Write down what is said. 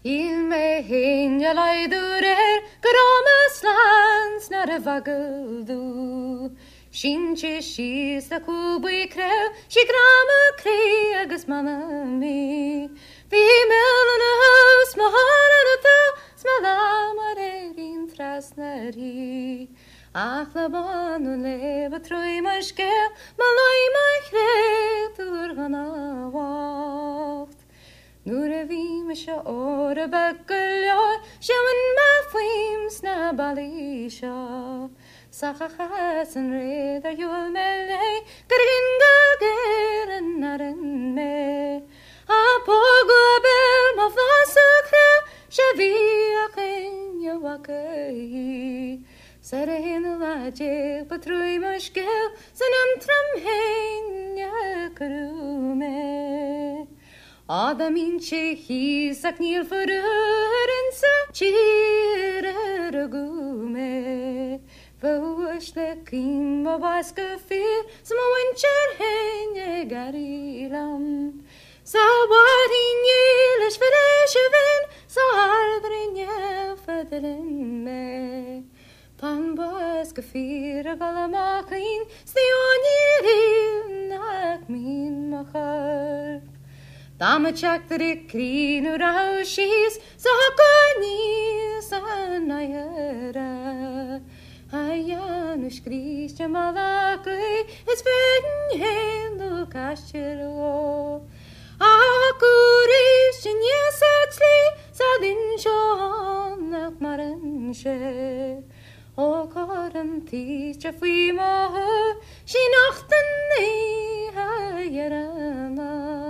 Il me heen je leidur gramas lands naar de vageldu. Sintje she's the kubi krew, she grama kree agus mama me. Vi melden a house, mahana na ta, smala marerin trasneri. Ach la banu leva troi maschel, maloi mai krew dur gana wacht. Nur vi me sha ora bakkeljoy, shaman ma flames na balisha. Sachachas en reder jul melei, gringa geren naren me. A pogo bel ma vasakra, shavia kenya wakei. Serehin laje patrui mashkel, sanam tram henya krume. Adam inche his aknil verren sa chire gume. Vouch le king ma vaske feel, some wincher henge garilam. Sa warin yelish veresheven, sa hardrin yefedelen me. Pan vaske feel a galamachin, stion yirin nak min machar. Damachak de krin ur haushis, sa hakoni sa nayera. Ayanush Christian Malakui, it's been hendo cashero. Akurish, yes, actually, Sadin John, like Maranshe. O Coram teacher, we more, she knocked the knee, Hayarama.